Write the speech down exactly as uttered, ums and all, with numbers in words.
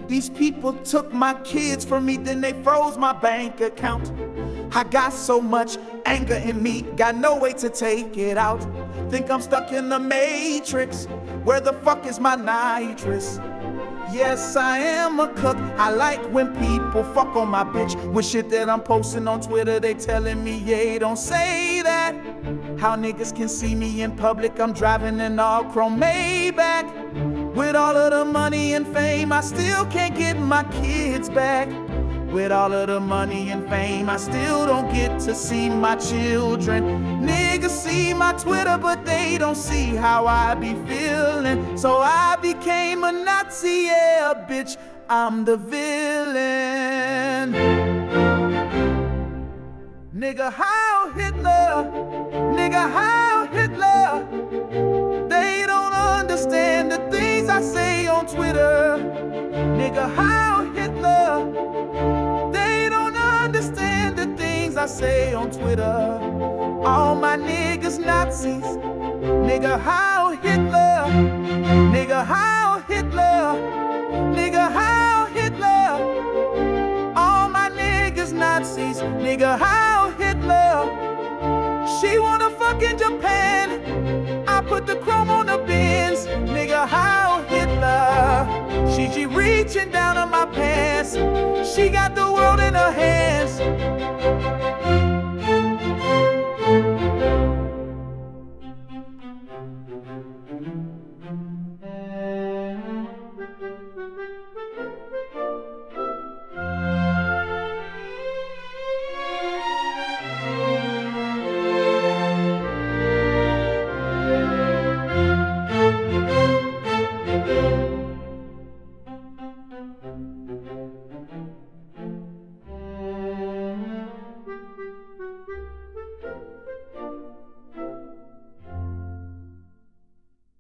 These people took my kids from me, then they froze my bank account. I got so much anger in me, got no way to take it out. Think I'm stuck in the matrix, where the fuck is my nitrous? Yes, I am a cook. I like when people fuck on my bitch with shit that I'm posting on Twitter. They telling me, yeah, don't say that. How niggas can see me in public, I'm driving an all chrome Maybach. With all of the money and fame, I still can't get my kids back. With all of the money and fame, I still don't get to see my children. Niggas see my Twitter, but they don't see how I be feeling. So I became a Nazi, yeah, bitch, I'm the villain. Nigga, Heil Hitler, nigga, Heil Hitler. They don't understand the things I say on Twitter. Nigga, Heil Hitler. They don't understand the things I say on Twitter. All my niggas Nazis. Nigga, Heil Hitler. Nigga, Heil Hitler. Nigga, Heil Hitler. All my niggas Nazis. Nigga, Heil Hitler. She wanna fuck in Japan. I put the chrome on the Benz. Nigga, Heil Hitler. She, she reaching down on my pants. She got the world in her hands.